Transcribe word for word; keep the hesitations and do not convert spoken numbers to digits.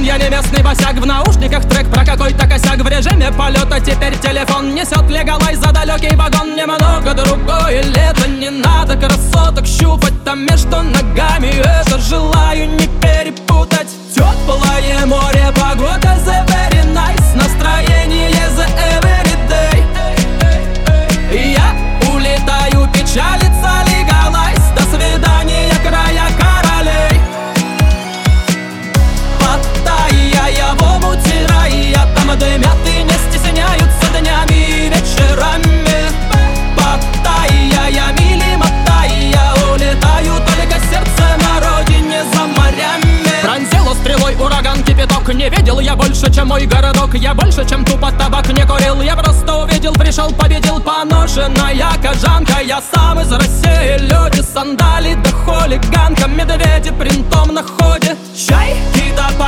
я не местный босяк. В наушниках трек про какой-то косяк. В режиме полета теперь телефон несет легалайз за далекий вагон. Немного другое лето, не надо красоток щупать там между ногами. Это желаю не перепутать. Теплое море, погода the very nice, настроение the everyday. Я улетаю, печалится легалайз. До свидания, края королей. Паттайя, я в омуте рая, там дымят и не стесняются днями и вечерами. Паттайя, я мили мотая, улетаю, только сердце на родине за морями. Пронзила стрелой ураган, кипяток. Не видел я больше, чем мой городок. Я больше, чем тупо табак не курил. Я просто увидел, пришел, победил. Поношенная кожанка. Я сам из России, люди, сандали да хулиганка. Медведи принтом на ходе. Чай и до